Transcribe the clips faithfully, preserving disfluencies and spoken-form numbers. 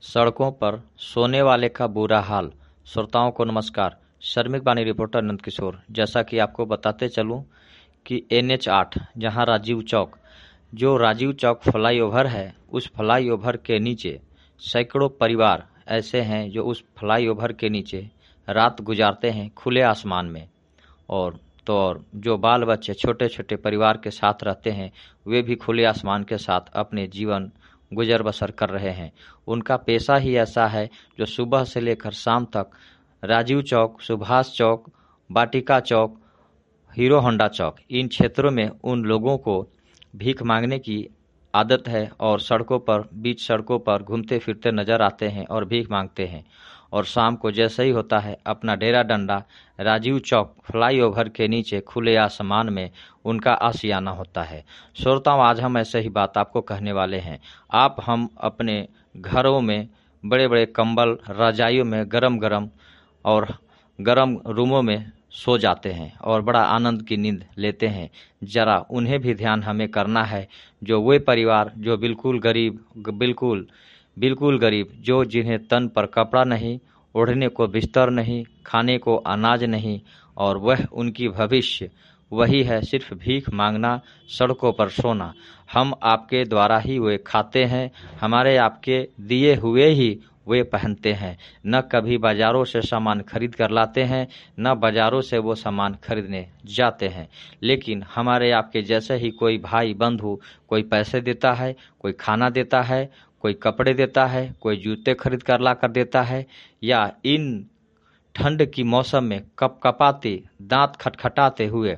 सड़कों पर सोने वाले का बुरा हाल। श्रोताओं को नमस्कार। श्रमिक बानी रिपोर्टर नंद किशोर। जैसा कि आपको बताते चलूं कि एन एच आठ जहां राजीव चौक जो राजीव चौक फ्लाईओवर है, उस फ्लाईओवर के नीचे सैकड़ों परिवार ऐसे हैं जो उस फ्लाईओवर के नीचे रात गुजारते हैं खुले आसमान में। और तो और जो बाल बच्चे छोटे छोटे परिवार के साथ रहते हैं, वे भी खुले आसमान के साथ अपने जीवन गुजर बसर कर रहे हैं। उनका पेशा ही ऐसा है जो सुबह से लेकर शाम तक राजीव चौक, सुभाष चौक, वाटिका चौक, हीरो होंडा चौक, इन क्षेत्रों में उन लोगों को भीख मांगने की आदत है और सड़कों पर बीच सड़कों पर घूमते फिरते नजर आते हैं और भीख मांगते हैं। और शाम को जैसे ही होता है, अपना डेरा डंडा राजीव चौक फ्लाईओवर के नीचे खुले आसमान में उनका आशियाना होता है। श्रोताओं, आज हम ऐसे ही बात आपको कहने वाले हैं। आप हम अपने घरों में बड़े बड़े कंबल, रजाइयों में गरम गरम और गरम रूमों में सो जाते हैं और बड़ा आनंद की नींद लेते हैं। जरा उन्हें भी ध्यान हमें करना है, जो वे परिवार जो बिल्कुल गरीब बिल्कुल बिल्कुल गरीब, जो जिन्हें तन पर कपड़ा नहीं, ओढ़ने को बिस्तर नहीं, खाने को अनाज नहीं, और वह उनकी भविष्य वही है सिर्फ भीख मांगना, सड़कों पर सोना। हम आपके द्वारा ही वे खाते हैं, हमारे आपके दिए हुए ही वे पहनते हैं। न कभी बाजारों से सामान खरीद कर लाते हैं, न बाजारों से वो सामान खरीदने जाते हैं। लेकिन हमारे आपके जैसे ही कोई भाई बंधु कोई पैसे देता है, कोई खाना देता है, कोई कपड़े देता है, कोई जूते खरीद कर ला कर देता है, या इन ठंड की मौसम में कपकपाते दांत खटखटाते हुए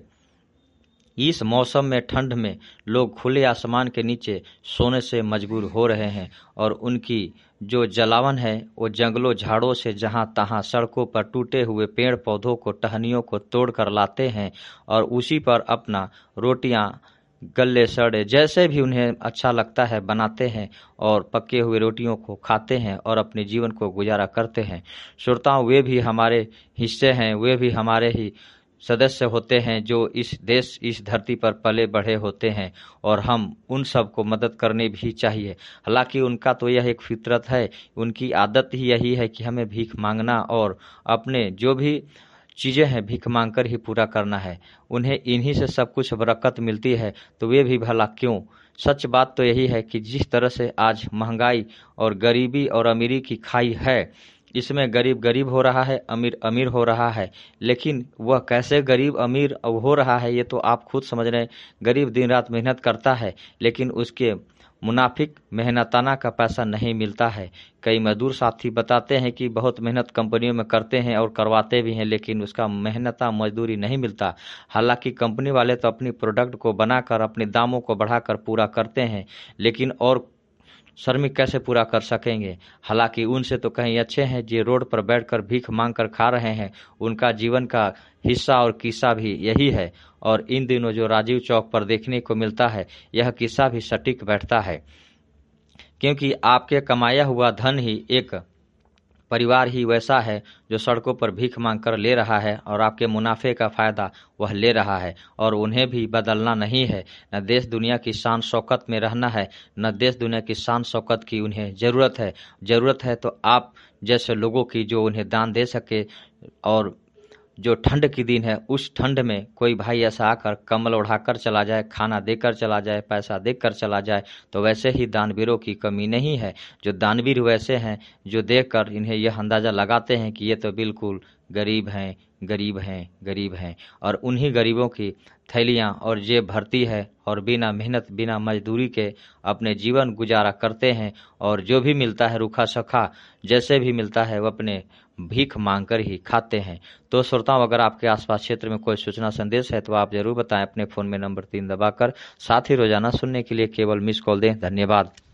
इस मौसम में ठंड में लोग खुले आसमान के नीचे सोने से मजबूर हो रहे हैं। और उनकी जो जलावन है वो जंगलों झाड़ों से जहां तहां सड़कों पर टूटे हुए पेड़ पौधों को, टहनियों को तोड़ कर लाते हैं और उसी पर अपना रोटियां, गल्ले सड़े जैसे भी उन्हें अच्छा लगता है बनाते हैं और पके हुए रोटियों को खाते हैं और अपने जीवन को गुजारा करते हैं। श्रोताओं, वे भी हमारे हिस्से हैं, वे भी हमारे ही सदस्य होते हैं जो इस देश, इस धरती पर पले बढ़े होते हैं, और हम उन सब को मदद करनी भी चाहिए। हालांकि उनका तो यह एक फितरत है, उनकी आदत ही यही है कि हमें भीख मांगना और अपने जो भी चीज़ें हैं भीख मांग कर ही पूरा करना है। उन्हें इन्हीं से सब कुछ बरकत मिलती है, तो वे भी भला क्यों। सच बात तो यही है कि जिस तरह से आज महंगाई और गरीबी और अमीरी की खाई है, इसमें गरीब गरीब हो रहा है, अमीर अमीर हो रहा है। लेकिन वह कैसे गरीब अमीर हो रहा है ये तो आप खुद समझ रहे हैं। गरीब दिन रात मेहनत करता है, लेकिन उसके मुनाफिक मेहनताना का पैसा नहीं मिलता है। कई मजदूर साथी बताते हैं कि बहुत मेहनत कंपनियों में करते हैं और करवाते भी हैं, लेकिन उसका मेहनता मजदूरी नहीं मिलता। हालांकि कंपनी वाले तो अपनी प्रोडक्ट को बनाकर अपने दामों को बढ़ाकर पूरा करते हैं, लेकिन और श्रमिक कैसे पूरा कर सकेंगे। हालांकि उनसे तो कहीं अच्छे हैं जो रोड पर बैठकर भीख मांग कर खा रहे हैं। उनका जीवन का हिस्सा और किस्सा भी यही है, और इन दिनों जो राजीव चौक पर देखने को मिलता है, यह किस्सा भी सटीक बैठता है। क्योंकि आपके कमाया हुआ धन ही एक परिवार ही वैसा है जो सड़कों पर भीख मांग कर ले रहा है, और आपके मुनाफे का फायदा वह ले रहा है, और उन्हें भी बदलना नहीं है। न देश दुनिया की शान शौकत में रहना है, न देश दुनिया की शान शौकत की उन्हें जरूरत है। जरूरत है तो आप जैसे लोगों की जो उन्हें दान दे सके, और जो ठंड की दिन है उस ठंड में कोई भाई ऐसा आकर कम्बल उड़ाकर चला जाए, खाना देकर चला जाए, पैसा देकर चला जाए, तो वैसे ही दानवीरों की कमी नहीं है। जो दानवीर वैसे हैं जो देखकर इन्हें यह अंदाजा लगाते हैं कि ये तो बिल्कुल गरीब हैं, गरीब हैं, गरीब हैं, और उन्हीं गरीबों की थैलियां और जेब भरती है, और बिना मेहनत बिना मजदूरी के अपने जीवन गुजारा करते हैं। और जो भी मिलता है रूखा सखा जैसे भी मिलता है वो अपने भीख मांग कर ही खाते हैं। तो श्रोताओं, अगर आपके आसपास क्षेत्र में कोई सूचना संदेश है तो आप जरूर बताएं अपने फोन में नंबर तीन दबाकर। साथ ही रोजाना सुनने के लिए केवल मिस कॉल दें। धन्यवाद।